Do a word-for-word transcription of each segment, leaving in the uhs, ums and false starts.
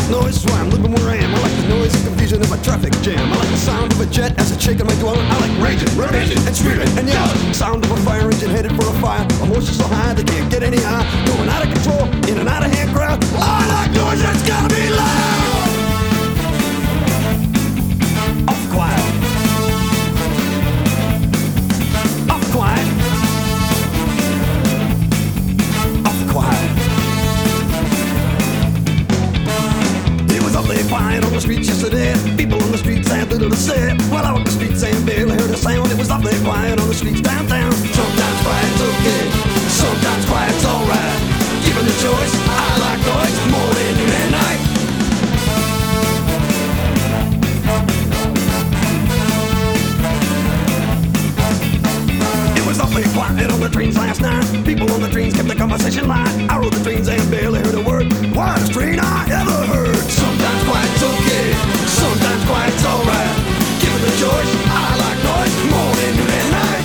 noise, so I'm living where I am. I like the noise and confusion of a traffic jam. I like the sound of a jet as it shakes in my dwelling. I like raging, ravaging, and screaming and yelling. Sound of a fire engine headed for a fire. Emotions so high they can't get any higher. Going out of control, in and out of hand crowd. I like noise that's gotta be loud. Off quiet. Off quiet. Off quiet. It was awfully quiet on the streets yesterday. People on the streets had little to say. Well, I walked the streets and barely heard a sound. It was awfully quiet on the streets downtown. Sometimes quiet's okay, sometimes quiet's alright. Given the choice, I like noise more than noon and night. It was awfully quiet on the trains last night. People on the trains kept the conversation light. I rode the trains and barely heard a word. Quietest train I ever heard. Sometimes quiet's okay, sometimes quiet's alright. Given the choice, I like noise more than noon and night.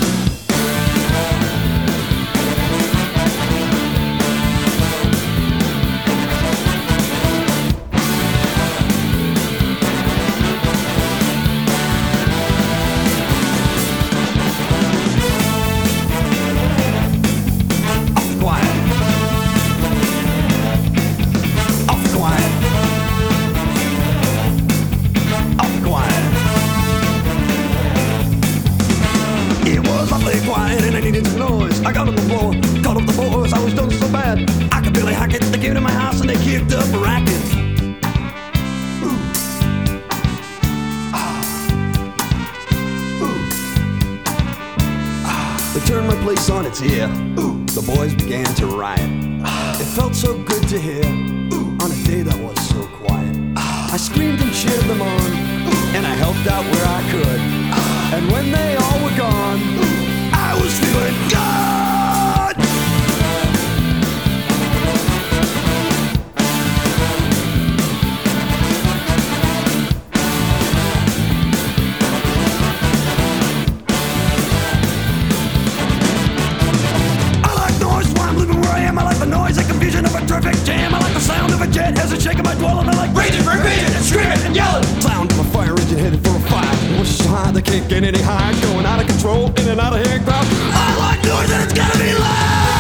Quiet and I needed some noise. I got on the floor, called up the boys. I was done so bad I could barely hack it. They came to my house and they kicked up a racket. Ooh. Ah. Ooh. Ah. They turned my place on its ear. Ooh. The boys began to riot. Ah. It felt so good to hear. Ooh. On a day that was so quiet. Ah. I screamed and cheered them on. Ooh. And I helped out where I could. Ah. And when they all were gone, ooh, I was feeling good. I like noise while I'm living where I am. I like the noise and confusion of a traffic jam. I like the sound of a jet as it shakes my dwelling. I like raging, ravaging, and screaming and yelling. Sound of a fire engine headed for a fire. Emotions so high they can't get any higher. Going out of control, in and out of hand crowd. I like noise and it's gotta be loud.